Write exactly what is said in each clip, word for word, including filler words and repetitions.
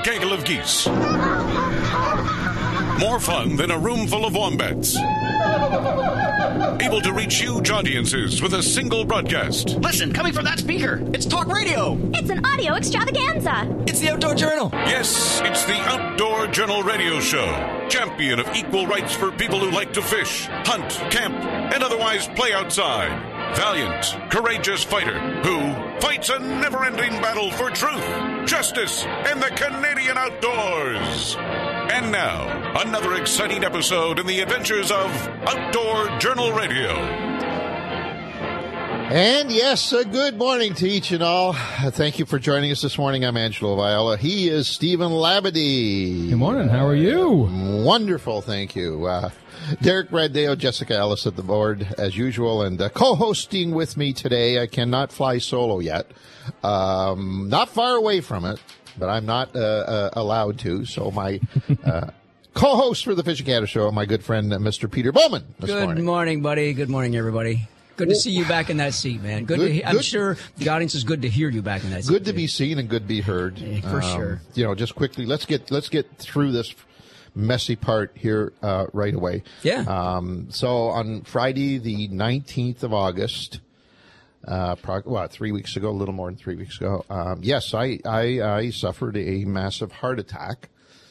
gaggle of geese. More fun than a room full of wombats. Able to reach huge audiences with a single broadcast. Listen, coming from that speaker, it's talk radio. It's an audio extravaganza. It's the Outdoor Journal. Yes, it's the Outdoor Journal Radio Show. Champion of equal rights for people who like to fish, hunt, camp, and otherwise play outside. Valiant, courageous fighter who fights a never-ending battle for truth, justice, and the Canadian outdoors. And now, another exciting episode in the adventures of Outdoor Journal Radio. And yes, uh, good morning to each and all. Uh, thank you for joining us this morning. I'm Angelo Viola. He is Stephen Labadie. Good morning. How are you? Wonderful, thank you. Uh, Derek Braddeo, Jessica Ellis at the board, as usual, and uh, co-hosting with me today. I cannot fly solo yet. Um, not far away from it, but I'm not uh, uh, allowed to. So my uh, co-host for the Fishing Canada Show, my good friend, uh, Mister Peter Bowman. This Good morning. morning, buddy. Good morning, everybody. Good to see you back in that seat, man. Good, Good- to he- I'm good. sure the audience is good to hear you back in that seat. Good to too. be seen and good to be heard. Yeah, for sure. You know, just quickly, let's get let's get through this messy part here uh, right away. Yeah. Um, so on Friday, the nineteenth of August, uh, pro- what, three weeks ago, a little more than three weeks ago, um, yes, I, I I suffered a massive heart attack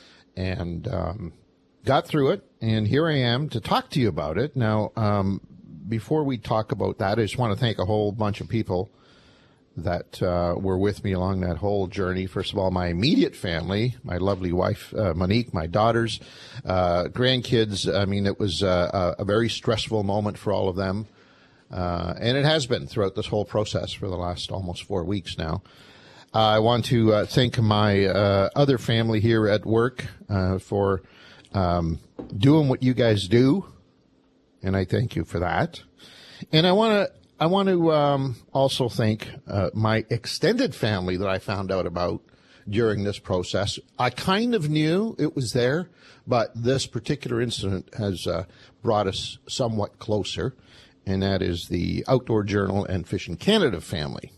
and um, got through it, and here I am to talk to you about it. Now, um, before we talk about that, I just want to thank a whole bunch of people that uh, were with me along that whole journey. First of all, my immediate family, my lovely wife, uh, Monique, my daughters, uh, grandkids. I mean, it was uh, a, a very stressful moment for all of them. Uh, and it has been throughout this whole process for the last almost four weeks now. Uh, I want to uh, thank my uh, other family here at work uh, for um, doing what you guys do. And I thank you for that. And I want to I want to um, also thank uh, my extended family that I found out about during this process. I kind of knew it was there, but this particular incident has uh, brought us somewhat closer, and that is the Outdoor Journal and Fishing Canada family.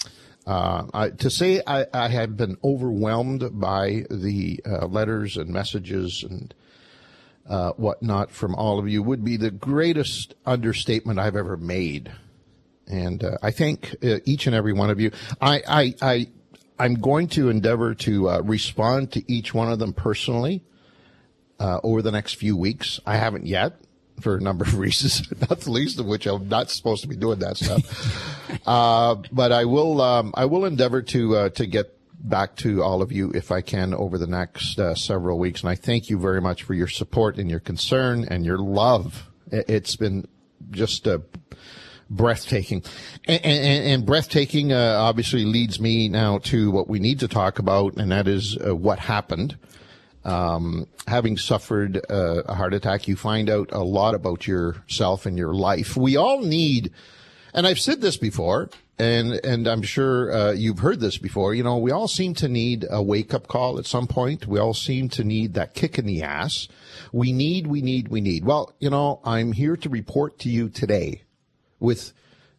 Uh, I, to say I, I have been overwhelmed by the uh, letters and messages and Uh, whatnot from all of you would be the greatest understatement I've ever made. And uh, I thank uh, each and every one of you. I, I, I, I'm going to endeavor to uh, respond to each one of them personally uh, over the next few weeks. I haven't yet, for a number of reasons, not the least of which I'm not supposed to be doing that stuff. uh, but I will, um, I will endeavor to uh, to get back to all of you if I can over the next uh, several weeks. And I thank you very much for your support and your concern and your love. It's been just uh, breathtaking. And, and, and breathtaking uh, obviously leads me now to what we need to talk about, and that is uh, what happened. Um, having suffered uh, a heart attack, you find out a lot about yourself and your life. We all need, and I've said this before, And and I'm sure uh, you've heard this before. You know, we all seem to need a wake-up call at some point. We all seem to need that kick in the ass. We need, we need, we need. Well, you know, I'm here to report to you today with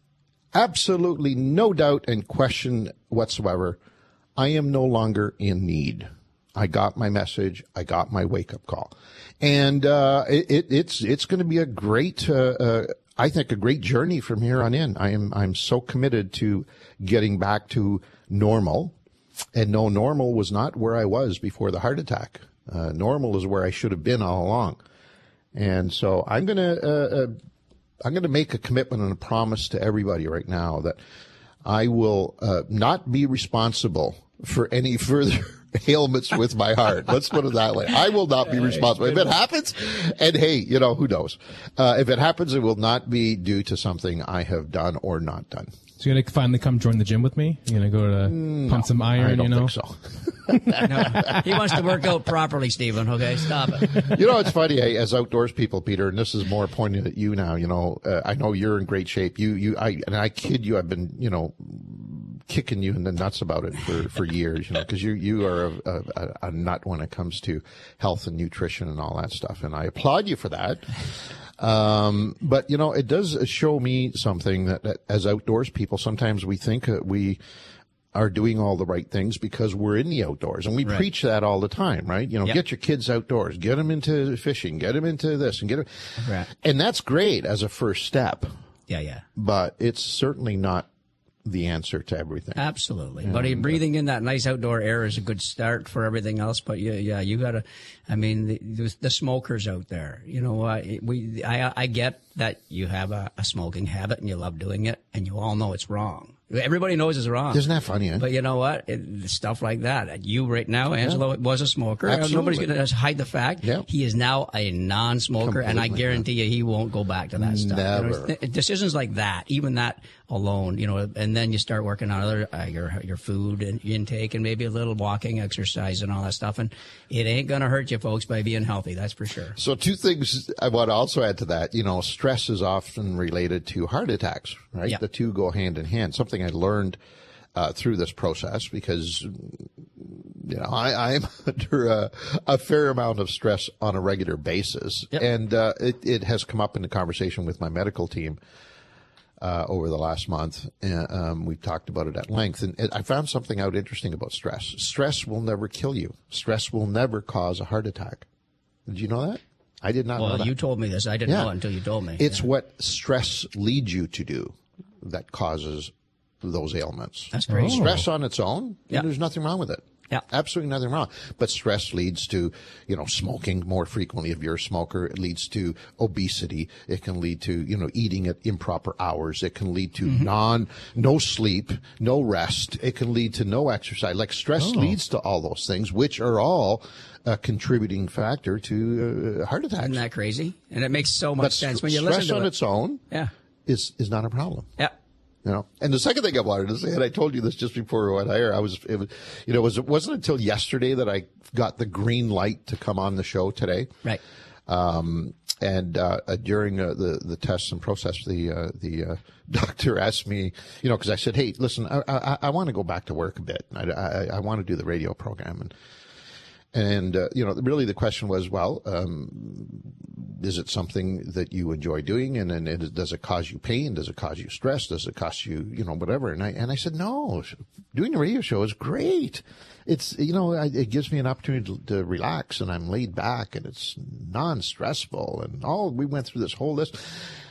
absolutely no doubt and question whatsoever, I am no longer in need. I got my message. I got my wake-up call. And uh, it, it, it's it's going to be a great uh, uh I think a great journey from here on in. I am, I'm so committed to getting back to normal. And no, normal was not where I was before the heart attack. Uh, normal is where I should have been all along. And so I'm going to, uh, uh, I'm going to make a commitment and a promise to everybody right now that I will, uh, not be responsible for any further ailments with my heart. Let's put it that way. I will not be responsible. If it happens, and hey, you know, who knows? Uh, if it happens, it will not be due to something I have done or not done. So you're going to finally come join the gym with me? You're going to go to No, pump some iron, I don't you know? think so. No, he wants to work out properly, Stephen. Okay, stop it. You know, it's funny, eh, as outdoors people, Peter, and this is more pointed at you now, you know, uh, I know you're in great shape. You, you, I, and I kid you, I've been, you know, kicking you in the nuts about it for, for years, you know, because you, you are a, a, a nut when it comes to health and nutrition and all that stuff. And I applaud you for that. Um, but, you know, it does show me something that, that as outdoors people, sometimes we think uh, we, are doing all the right things because we're in the outdoors. And we Right. preach that all the time, right? You know, Yep. get your kids outdoors, get them into fishing, get them into this and get them. Right. And that's great as a first step, Yeah, yeah. but it's certainly not the answer to everything. Absolutely. But breathing in that nice outdoor air is a good start for everything else. But yeah, yeah, you gotta, I mean, the, the, the smokers out there, you know, uh, we, I, I get that you have a, a smoking habit and you love doing it and you all know it's wrong. Everybody knows it's wrong. Isn't that funny, eh? But you know what? It, stuff like that. You right now, Angelo was a smoker. Absolutely. Nobody's going to hide the fact. Yeah. He is now a non-smoker, and I Completely, guarantee you he won't go back to that stuff. Never. You know, th- decisions like that, even that alone, you know, and then you start working on other uh, your your food and intake and maybe a little walking exercise and all that stuff, and it ain't going to hurt you folks by being healthy. That's for sure. So two things I want to also add to that. You know, stress is often related to heart attacks, right? Yeah. The two go hand in hand. Something I learned uh, through this process because, you know, I, I'm under a, a fair amount of stress on a regular basis. Yep. And uh, it, it has come up in the conversation with my medical team uh, over the last month. Uh, um, we've talked about it at length. And I found something out interesting about stress. Stress will never kill you. Stress will never cause a heart attack. Did you know that? I did not know Well, that. you told me this. I didn't Yeah. know it until you told me. It's Yeah. what stress leads you to do that causes those ailments. That's crazy. Stress on its own, Yeah. there's nothing wrong with it. Yeah. Absolutely nothing wrong. But stress leads to, you know, smoking more frequently if you're a smoker. It leads to obesity. It can lead to, you know, eating at improper hours. It can lead to Mm-hmm. non, no sleep, no rest. It can lead to no exercise. Like stress Oh. leads to all those things, which are all a contributing factor to uh, heart attacks. Isn't that crazy? And it makes so much But sense when you stress listen to on it. its own Yeah. is is not a problem. Yeah. You know, and the second thing I wanted to say, and I told you this just before we went here, I was, it was, you know, it, was, it wasn't until yesterday that I got the green light to come on the show today. Right. Um, and uh, uh, during uh, the the tests and process, the uh, the uh, doctor asked me, you know, because I said, hey, listen, I I, I want to go back to work a bit. I I, I want to do the radio program, and and uh, you know, really the question was, well, um, is it something that you enjoy doing, and, and it, does it cause you pain? Does it cause you stress? Does it cost you, you know, whatever? And I and I said, no, doing a radio show is great. It's, you know, I, it gives me an opportunity to, to relax, and I'm laid back, and it's non-stressful, and all. We went through this whole list.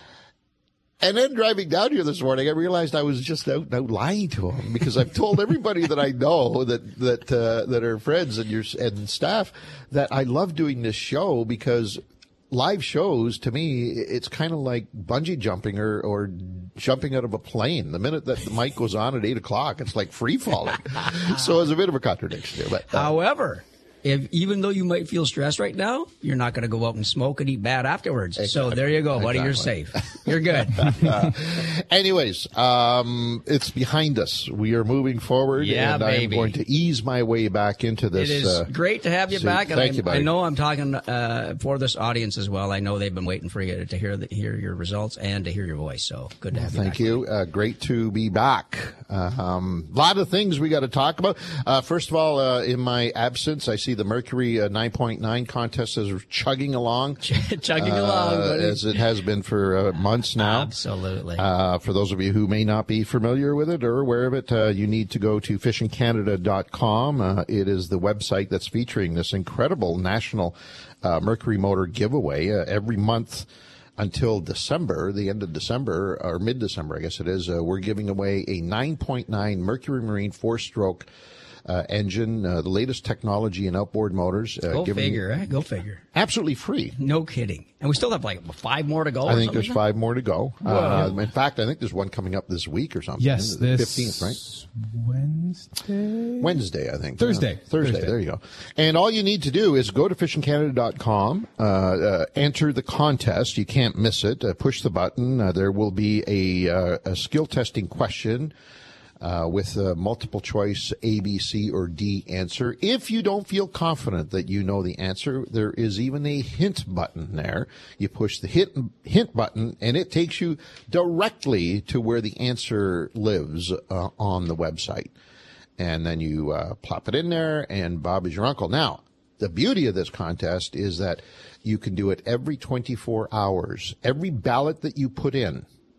And then driving down here this morning, I realized I was just out, out lying to him because I've told everybody that I know that that uh, that are friends and your and staff that I love doing this show because live shows to me it's kind of like bungee jumping or or jumping out of a plane. The minute that the mic goes on at eight o'clock, it's like free falling. So it's a bit of a contradiction here, but uh, However, if even though you might feel stressed right now, you're not going to go out and smoke and eat bad afterwards. So Exactly. there you go, buddy. You're Exactly. safe. You're good. Uh, anyways, um, it's behind us. We are moving forward, Yeah, and I'm baby. going to ease my way back into this. It is uh, great to have you suit. back. And Thank I, you, buddy. I know I'm talking uh, for this audience as well. I know they've been waiting for you to hear the, hear your results and to hear your voice. So good to have you Thank back. you. Uh, great to be back. A um, lot of things we got to talk about. Uh, first of all, uh, in my absence, I see the Mercury uh, nine point nine contest is chugging along. Chugging uh, along, buddy. as it has been for uh, months now. Absolutely. Uh, for those of you who may not be familiar with it or aware of it, uh, you need to go to fishing canada dot com. Uh, it is the website that's featuring this incredible national uh, Mercury Motor giveaway uh, every month until December, the end of December, or mid-December, I guess it is. Uh, we're giving away a nine point nine Mercury Marine four-stroke uh, engine, uh, the latest technology in outboard motors. Uh, Go giving figure, eh? Go figure. Absolutely free. No kidding. And we still have like five more to go. I or think something there's like that? five more to go. Uh, in fact, I think there's one coming up this week or something. Yes, the this fifteenth, right? Wednesday. Wednesday, I think. Thursday. Uh, Thursday. Thursday. There you go. And all you need to do is go to fishing canada dot com, uh, uh, enter the contest. You can't miss it. Uh, push the button. Uh, there will be a, uh, a skill testing question. Uh, with a multiple choice A, B, C, or D answer. If you don't feel confident that you know the answer, there is even a hint button there. You push the hint, hint button, and it takes you directly to where the answer lives uh, on the website. And then you uh, plop it in there, and Bob is your uncle. Now, the beauty of this contest is that you can do it every twenty-four hours. Every ballot that you put in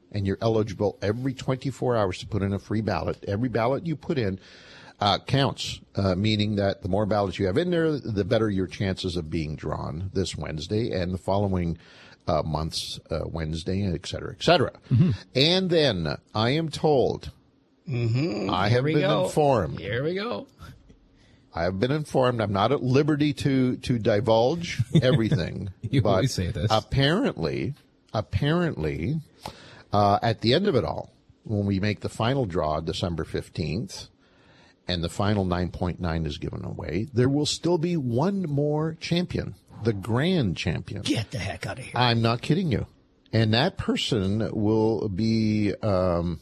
and you're eligible every twenty-four hours to put in a free ballot. Every ballot you put in uh, counts, uh, meaning that the more ballots you have in there, the better your chances of being drawn this Wednesday and the following uh, month's uh, Wednesday, et cetera, et cetera. Mm-hmm. And then I am told, mm-hmm. I have been go. informed. Here we go. I have been informed. I'm not at liberty to, to divulge everything. You but always say this. Apparently, apparently, uh, at the end of it all, when we make the final draw December fifteenth, and the final nine point nine is given away, there will still be one more champion, the grand champion. Get the heck out of here. I'm not kidding you. And that person will be, um,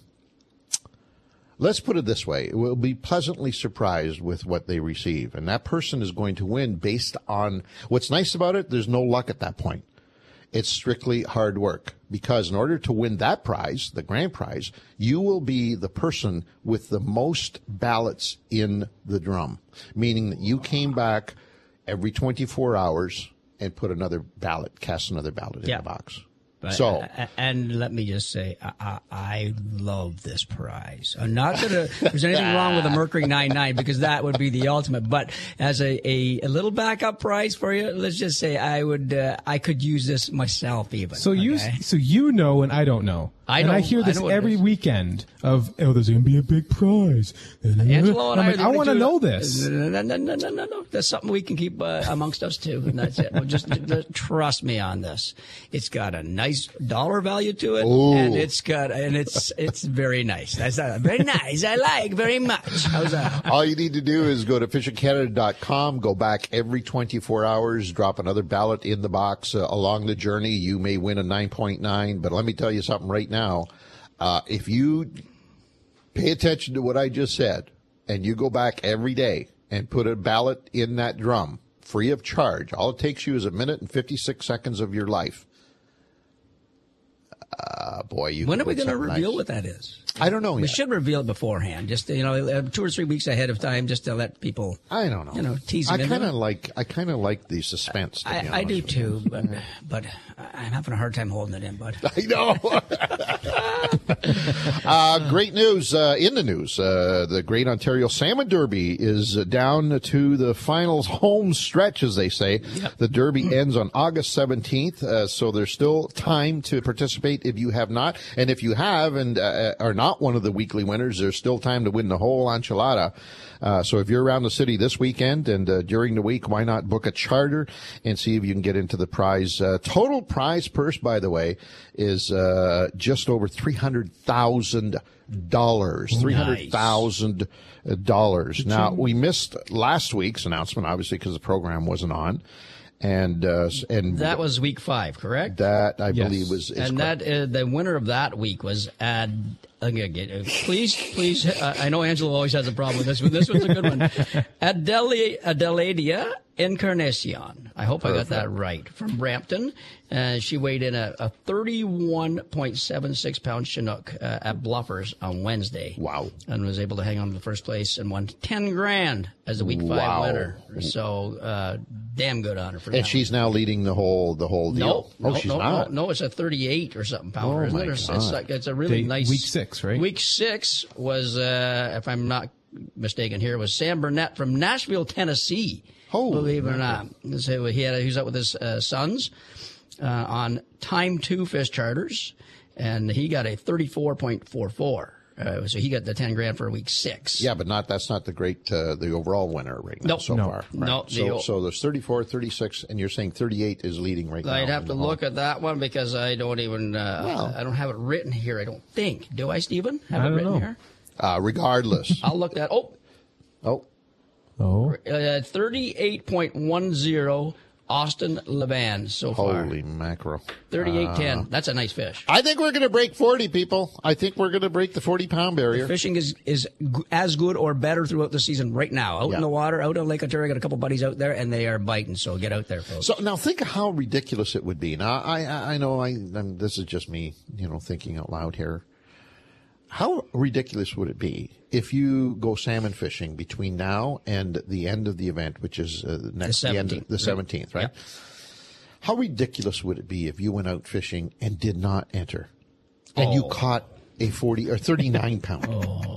let's put it this way, will be pleasantly surprised with what they receive. And that person is going to win based on, what's nice about it, there's no luck at that point. It's strictly hard work, because in order to win that prize, the grand prize, you will be the person with the most ballots in the drum, meaning that you came back every twenty-four hours and put another ballot, cast another ballot in Yeah. the box. But, So, uh, and let me just say, I, I, I love this prize. I'm not going to, there's anything wrong with a Mercury ninety-nine, because that would be the ultimate. But as a, a, a little backup prize for you, let's just say I would, uh, I could use this myself even. So you, okay? so you know, and I don't know. I and I know- hear I this know what it every is. weekend of, oh, there's going to be a big prize. Angelo and I'm I, like, are the I only want to two- know this. No, no, no, no, no, no, no. That's something we can keep uh, amongst us too, and that's it. Well, just, just trust me on this. It's got a nice dollar value to it, Ooh. and it's got, and it's it's very nice. That's uh, very nice. I like very much. How's that? all you need to do is go to fishing canada dot com, go back every twenty-four hours, drop another ballot in the box. Uh, along the journey, you may win a nine point nine, but let me tell you something right now. Uh, if you pay attention to what I just said, and you go back every day and put a ballot in that drum, free of charge, all it takes you is a minute and fifty-six seconds of your life. Uh, boy, you When can are we win going to something reveal nice. what that is? I don't know We yet. should reveal it beforehand, just you know, uh, two or three weeks ahead of time, just to let people. I don't know. You know, tease I them into kind of it. like. I kind of like the suspense. To be I, I honest do with too, you. but but I'm having a hard time holding it in, bud. I know. uh, great news uh, in the news. Uh, the Great Ontario Salmon Derby is uh, down to the final home stretch, as they say. Yep. The Derby ends on August seventeenth, uh, so there's still time to participate if you have not. And if you have and uh, are not one of the weekly winners, there's still time to win the whole enchilada. Uh, so if you're around the city this weekend and uh, during the week, why not book a charter and see if you can get into the prize. Uh, total prize purse, by the way, is uh, just over three hundred thousand dollars. three hundred thousand dollars. Now, we missed last week's announcement, obviously, because the program wasn't on. And uh, and That was week five, correct? that, I Yes. believe, was is And correct. that uh, the winner of that week was Ad. I'm gonna get uh, please, please. Uh, I know Angela always has a problem with this, but this one's a good one. Adele, Adeladia Encarnacion. I hope I got that right. From Brampton, uh, she weighed in a, a thirty-one point seven six pound Chinook uh, at Bluffers on Wednesday. Wow. And was able to hang on to the first place and won ten grand as the week five Wow. winner. So uh, damn good on her for that. And she's now leading the whole the whole No, deal. no, oh, she's no, not. no, no, it's a thirty-eight or something pounder, Oh, isn't my it? It's, God. it's, like, it's a really Day- nice week six, right? Week six was, uh, if I'm not mistaken, here was Sam Burnett from Nashville, Tennessee. Holy believe it or not, so he had he was out with his uh, sons uh, on Time Two fish charters, and he got a thirty-four point four four. Uh, so he got the ten grand for week six. Yeah, but not that's not the great uh, the overall winner right now Nope. so No. far. No, Right. So the- so there's thirty-four, thirty-six, and you're saying thirty-eight is leading right now. I'd have in to the look whole- at that one because I don't even uh, Well. I don't have it written here. I don't think. Do I, Stephen? Have I it don't written know. here? Uh, regardless. I'll look that. Oh. oh, Oh, Uh, thirty-eight point one zero Austin Levan so far. holy mackerel! thirty-eight ten. That's a nice fish. I think we're going to break forty, people. I think we're going to break the forty pound barrier. Fishing is is g- as good or better throughout the season right now. Out Yeah. in the water, out on Lake Ontario, I got a couple buddies out there, and they are biting. So get out there, folks. So now think of how ridiculous it would be. Now I I, I know I I'm, this is just me, you know, thinking out loud here. How ridiculous would it be if you go salmon fishing between now and the end of the event, which is uh, next the, end of seventeenth, the right. seventeenth, right? Yep. How ridiculous would it be if you went out fishing and did not enter? and you Oh. caught a forty or thirty-nine pound.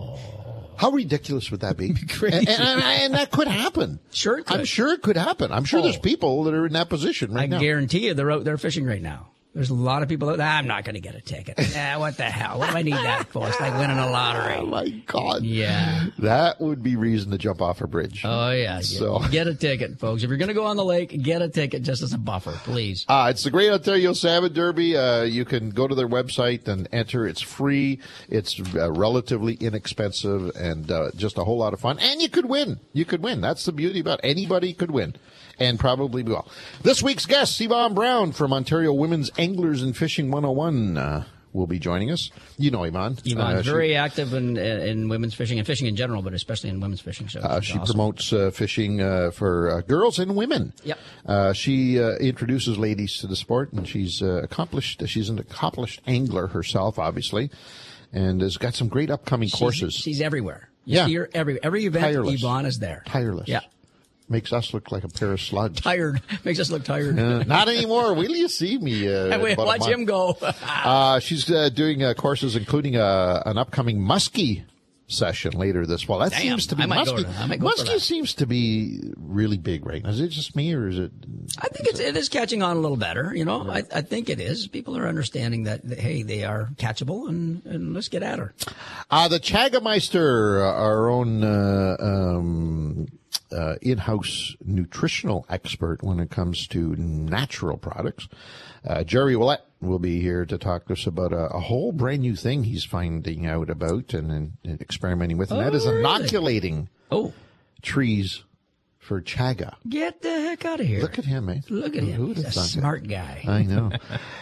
How ridiculous would that be? crazy. And, and, and that could happen. Sure it could. I'm sure it could happen. I'm sure Oh. there's people that are in that position right I now. guarantee you they're out there fishing right now. There's a lot of people out there. I'm not going to get a ticket. Ah, what the hell? What do I need that for? It's like winning a Oh lottery. my God. Yeah. That would be reason to jump off a bridge. Oh, yeah. So- Get a ticket, folks. If you're going to go on the lake, get a ticket just as a buffer, please. Uh, it's the Great Ontario Salmon Derby. Uh, you can go to their website and enter. It's free. It's uh, relatively inexpensive and uh, just a whole lot of fun. And you could win. You could win. That's the beauty about it. Anybody could win. And probably will. This week's guest, Yvonne Brown from Ontario Women's Anglers and Fishing one oh one, uh, will be joining us. You know Yvonne. Yvonne's Uh, she- very active in, in women's fishing and fishing in general, but especially in women's fishing. So Uh, she's she awesome. promotes uh, fishing uh, for uh, girls and women. Yep. Uh, she uh, introduces ladies to the sport, and she's uh, accomplished. She's an accomplished angler herself, obviously, and has got some great upcoming She's- courses. She's everywhere. You Yeah. see her every every event. Tireless. Yvonne is there. Tireless. Yeah. Makes us look like a pair of slugs. Tired. Makes us look tired. Uh, not anymore. Will you see me? Uh, And we about a watch month. him go. Uh, she's uh, doing uh, courses, including uh, an upcoming muskie session later this fall. That Damn, seems to be I might go muskie. to- I might go for muskie that. seems to be really big right now. Is it just me, or is it? I think it's, it is catching on a little better. You know, I, I think it is. People are understanding that, that, hey, they are catchable, and, and let's get at her. Uh, the Chagameister, uh, our own uh, um, uh, in-house nutritional expert when it comes to natural products, uh, Jerry Willett will be here to talk to us about a, a whole brand new thing he's finding out about and, and, and experimenting with, and that Oh, is really? inoculating Oh, trees for chaga. get the heck out of here. Look at him, eh? Look at him. Who would He's have a thought that? smart guy. I know.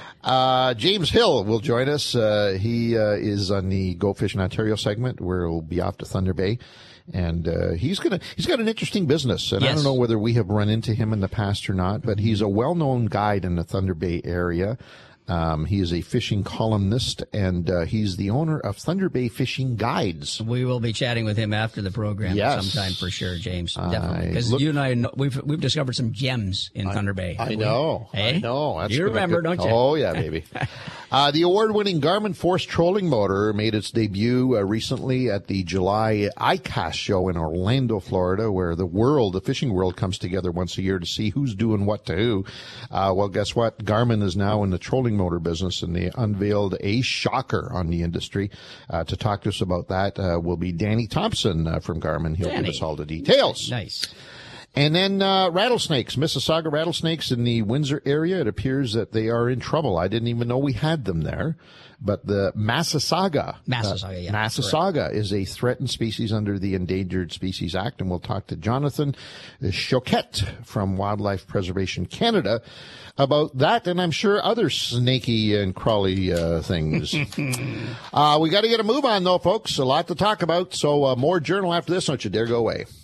Uh, James Hill will join us. Uh, he uh, is on the Go Fishing Ontario segment, where we'll be off to Thunder Bay, and uh, he's gonna he's got an interesting business. And I Yes. don't know whether we have run into him in the past or not, but he's a well-known guide in the Thunder Bay area. Um, he is a fishing columnist, and uh, he's the owner of Thunder Bay Fishing Guides. We will be chatting with him after the program Yes. sometime for sure, James. I Definitely. Because look- you and I, know, we've, we've discovered some gems in Thunder Bay. I haven't we? know. Eh? I know. That's you been a remember, good- don't you? Oh, yeah, baby. uh, the award-winning Garmin Force trolling motor made its debut uh, recently at the July I CAST show in Orlando, Florida, where the world, the fishing world, comes together once a year to see who's doing what to who. Uh, well, guess what? Garmin is now in the trolling motor business, and they unveiled a shocker on the industry. Uh, to talk to us about that uh, will be Danny Thompson uh, from Garmin. He'll Danny. give us all the details. Nice. And then uh, rattlesnakes, Mississauga rattlesnakes in the Windsor area. It appears that they are in trouble. I didn't even know we had them there. But the Massasauga, Massasauga, uh, yeah, Massasauga is a threatened species under the Endangered Species Act, and we'll talk to Jonathan Choquette from Wildlife Preservation Canada about that, and I'm sure other snaky and crawly uh, things. uh, we got to get a move on, though, folks. A lot to talk about. So uh, more journal after this. Don't you dare go away.